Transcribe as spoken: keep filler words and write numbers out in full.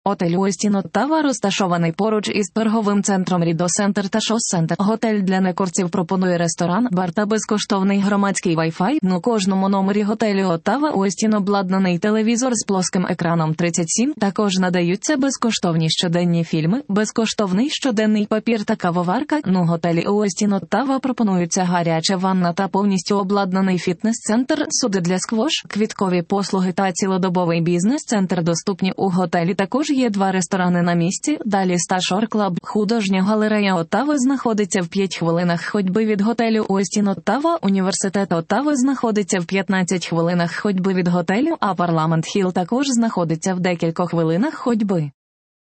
Отель Остін Оттава розташований поруч із торговим центром Рідо Центр та Шос Центр. Готель для некорців пропонує ресторан, бар та безкоштовний громадський Wi-Fi. У кожному номері готелю Оттава Остін обладнаний телевізор з плоским екраном тридцять сім. Також надаються безкоштовні щоденні фільми, безкоштовний щоденний папір та кавоварка. У готелі Остін Оттава пропонуються гаряча ванна та повністю обладнаний фітнес-центр, суди для сквош, квіткові послуги та цілодобовий бізнес-центр доступні у готелі. Також є два ресторани на місці. Далі Сташор Клаб. Художня галерея Оттави знаходиться в п'ять хвилинах ходьби від готелю Остін Оттава. Університет Оттави знаходиться в п'ятнадцять хвилинах ходьби від готелю, а Парламент Хіл також знаходиться в декількох хвилинах ходьби.